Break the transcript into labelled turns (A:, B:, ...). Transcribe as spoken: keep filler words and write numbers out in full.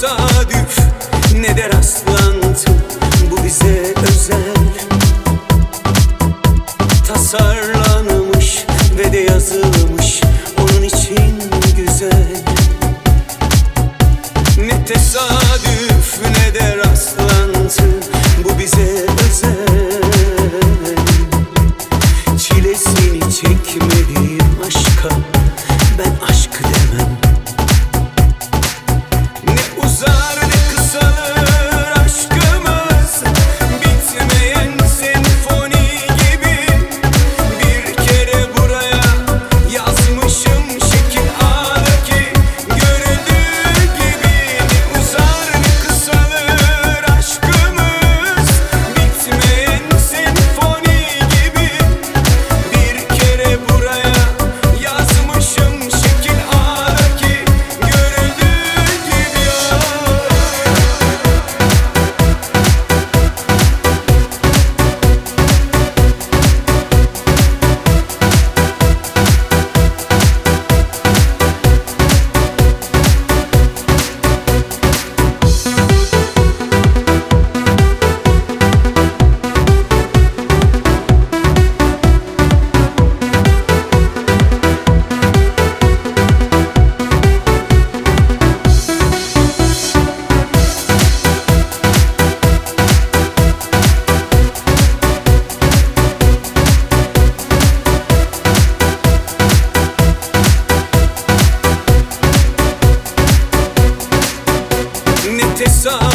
A: tesadüf ne de rastlantı, bu bize özel. Tasarlanmış ve de yazılmış onun için güzel. Ne tesadüf ne de rastlantı, bu bize özel. Çilesini çekmediğim aşka ben aşk demem. Ne uzar ne kısalır aşkımız, bitmeyen senfoni gibi. Bir kere buraya yazmışım şekil A'daki görüldüğü gibi. Ne uzar ne kısalır aşkımız, bitmeyen senfoni gibi. Bir kere buraya yazmışım şekil A'daki görüldüğü gibi. Ne tesadüf